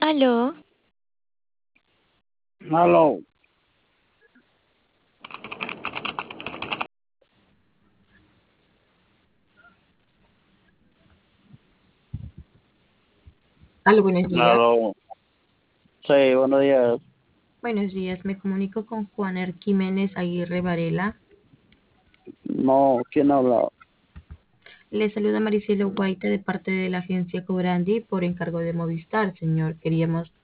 Aló, Aló, Aló, buenos días. aló. Sí, buenos días. Buenos días, me comunico con Juan Arquímenes Aguirre Varela. No, ¿quién habla? Le saluda Maricelo Guaita de parte de la agencia Cobrandi por encargo de Movistar, señor. Queríamos